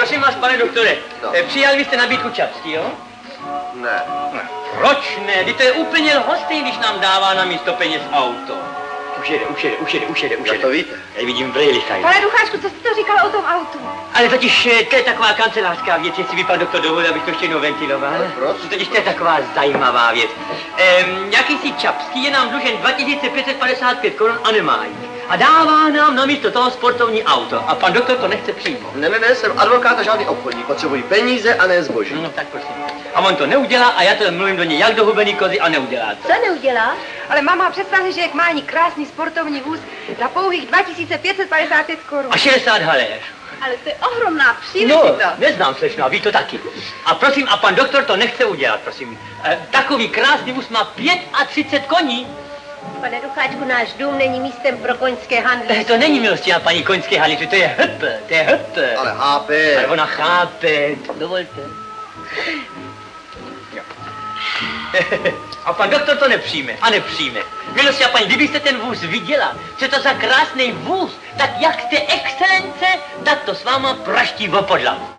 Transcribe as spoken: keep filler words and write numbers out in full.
Prosím vás, pane doktore, No. přijal byste nabídku čapský, jo? Ne. Ne. Proč ne? Vy to je úplně lhostý, když nám dává na místo peněz auto. Už jede, už jede, už jede, už jede, už Jak jede. to víte? Já vidím brýly tady. Pane Ducháčku, co jste to říkal o tom autu? Ale totiž eh, to je taková kancelářská věc, jestli by pan doktor dovolil, abych to ještě jednou ventiloval. Ale proč? Totiž to je taková zajímavá věc. Ehm, jakýsi čapský je nám dlužen dva tisíce pět set padesát pět korun a nemá jich. A dává nám namísto toho sportovní auto. A pan doktor to nechce přijmout. Ne, ne, ne, jsem advokát a žádný obchodník. Potřebuji peníze a ne zboží. No tak prosím. A on to neudělá a já to mluvím do něj jak do hubený kozy a neudělá to. Co neudělá? Ale máma, představte, že jak má ani krásný sportovní vůz za pouhých dva tisíce pět set padesát pět korun. A šedesát haléř. Ale to je ohromná No, příležitost. neznám slečna, ví to taky. A prosím, a pan doktor to nechce udělat, prosím. E, takový krásný vůz má třicet pět koní. Pane Ducháčku, náš dům není místem pro koňské handly. E, to není milostivá paní koňské haliře, to je hp, to je hp. Ale chápe. Ale ona chápe, dovolte. Jo. A pan doktor to nepřijme, a nepřijme. Milostivá paní, kdybyste ten vůz viděla, co je to za krásný vůz, tak jak jste excelence, tak to s váma praští o podlahu.